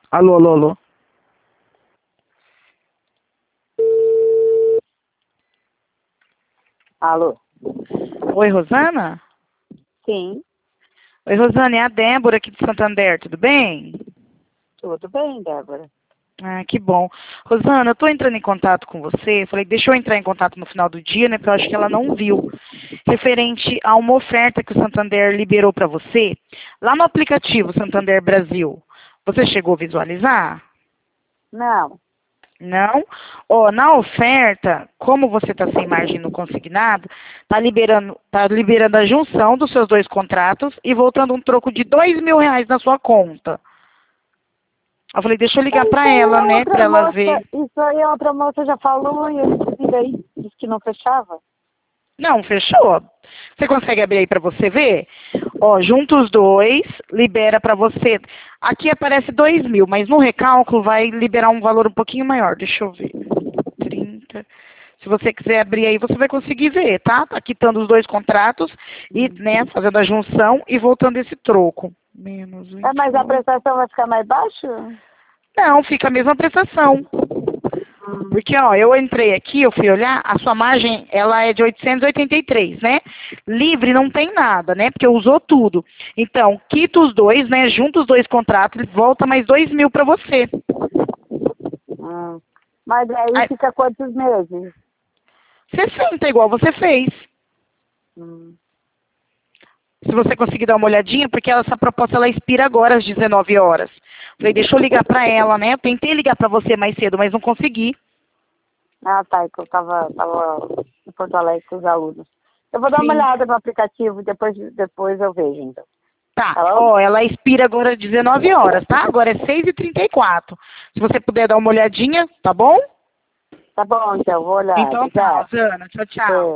Alô, alô, alô. Alô? Oi, Rosana? Sim, Oi, Rosana, é a Débora aqui de Santander, tudo bem? tudo bem, Débora. Ah, que bom. Rosana, eu tô entrando em contato com você. Falei, deixa eu entrar em contato no final do dia, né? Porque eu acho que ela não viu. Referente a uma oferta que o Santander liberou para você, lá no aplicativo Santander Brasil. Você chegou a visualizar? Não. Não? Ó, na oferta, como você está sem margem no consignado, tá liberando a junção dos seus dois contratos e voltando um troco de R$ 2.000 na sua conta. Eu falei, deixa eu ligar Isso para aí ela, a né, outra para ela ver. moça, isso aí a outra moça já falou e eu liguei, disse que não fechava. Não, fechou. Você consegue abrir aí para você ver? Ó, junta os dois, libera para você. Aqui aparece 2.000, mas no recálculo vai liberar um valor um pouquinho maior. Deixa eu ver. 30. Se você quiser abrir aí, você vai conseguir ver, tá? Tá quitando os dois contratos e, né, fazendo a junção e voltando esse troco. Menos É, mas a 28. prestação vai ficar mais baixa? Não, fica a mesma prestação. Porque, ó, eu entrei aqui, eu fui olhar, a sua margem, ela é de 883, né? Livre não tem nada, né? Porque usou tudo. Então, quita os dois, né? Junta os dois contratos, volta mais 2.000 para você. Hum. Mas aí Aí, fica quantos meses? 60, igual você fez. Hum. Se você conseguir dar uma olhadinha, porque essa proposta ela expira agora às 19 horas. Falei, deixa eu ligar para ela, né? Eu tentei ligar para você mais cedo, mas não consegui. Ah, tá, é que eu tava em Porto Alegre com os alunos. Eu vou dar uma Sim. olhada no aplicativo, depois eu vejo, então. Tá, Tá bom? ó, ela expira agora às 19 horas, tá? Agora é 6h34. Se você puder dar uma olhadinha, tá bom? Tá bom, então, vou olhar. Então tá, Obrigada. Rosana. Tchau, É. tchau.